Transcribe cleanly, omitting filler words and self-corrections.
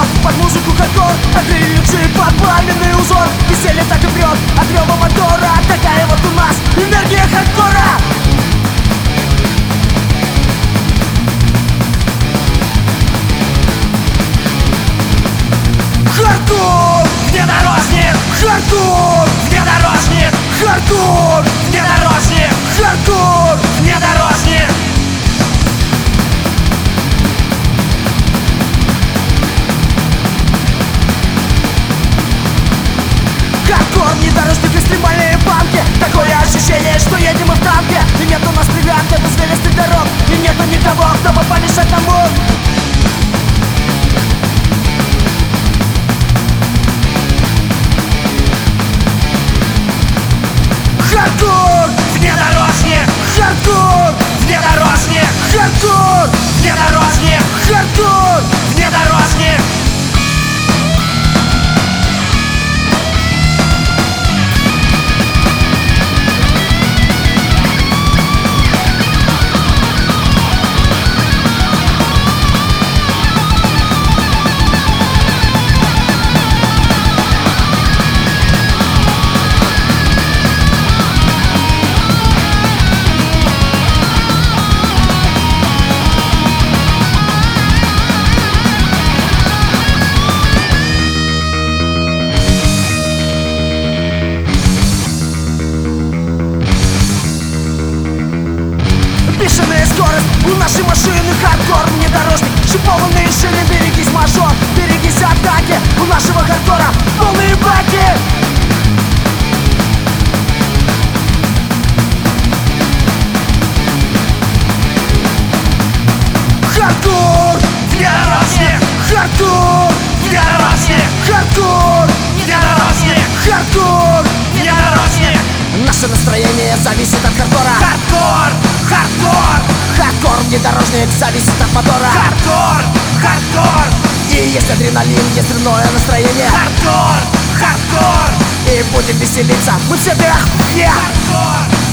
под музыку хардкор, отрывший под пламенный узор. Веселье так и прет от рева мотора. Такая вот у нас энергия хардкора. Хардкор, Внедорожник, хардкор, внедорожник, хардкор, внедорожник, хардкор. внедорожник. Хардкор, внедорожник, экстремальные банки. Такое ощущение, что едем мы в танке. И нет у нас привязки до извилистых дорог. И нету никого, кто бы помешать нам мог. Хардкор, Внедорожник, хардкор, внедорожник, хардкор, внедорожник, хардкор. внедорожник. Бешеная скорость у нашей машины. Хардкор, внедорожник, шипованные шины. Берегись, мажор, берегись атаки. У нашего хардкора полные баки. Хардкор, Внедорожник, хардкор, внедорожник, хардкор, внедорожник, хардкор. внедорожник. Наше настроение зависит от хардкора. Хардкор, хардкор, Хардкор, внедорожник, зависит от мотора. хардкор, хардкор, И есть адреналин, есть дурное настроение. хардкор, хардкор, И будем веселиться, мы все вверх, вверх. хардкор.